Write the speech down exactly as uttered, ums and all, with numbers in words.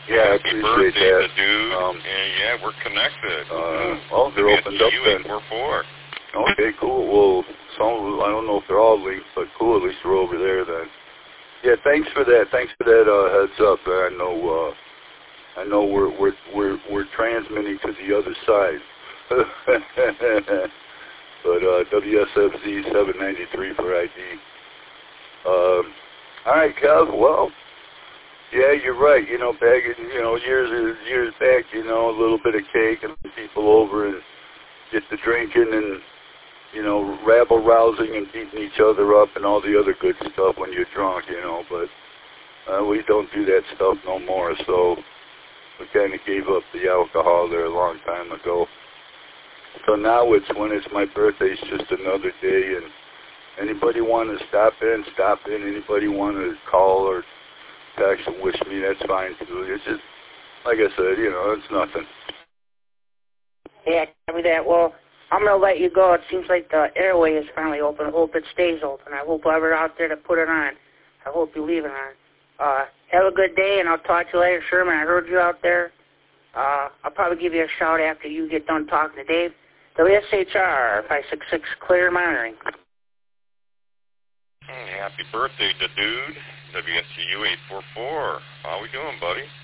Yeah, I Happy appreciate birthday, that. to dude. Um, and yeah, we're connected. Uh, well, they're opened up then. eight four four. Okay, cool. Well, some, I don't know if they're all linked, but cool. At least we're over there then. Yeah, thanks for that. Thanks for that uh, heads up. I know. Uh, I know we're we're we're we're transmitting to the other side. But uh, W S F Z seven ninety-three for I D. Um, all right, Kev. Well, yeah, you're right. You know, back in, you know years years back, you know, a little bit of cake and people over and get to drinking and, you know, rabble rousing and beating each other up and all the other good stuff when you're drunk, you know. But uh, we don't do that stuff no more. So we kind of gave up the alcohol there a long time ago. So now it's when it's my birthday, it's just another day. And anybody want to stop in, stop in. Anybody want to call or text and wish me, that's fine too. It's just, like I said, you know, it's nothing. Yeah, tell me that. Well, I'm going to let you go. It seems like the airway is finally open. I hope it stays open. I hope whoever out there to put it on, I hope you leave it on. Uh, have a good day, and I'll talk to you later, Sherman. I heard you out there. Uh, I'll probably give you a shout after you get done talking to Dave. W S H R five six six, clear monitoring. Happy birthday to dude. W S C U eight four four. How we doing, buddy?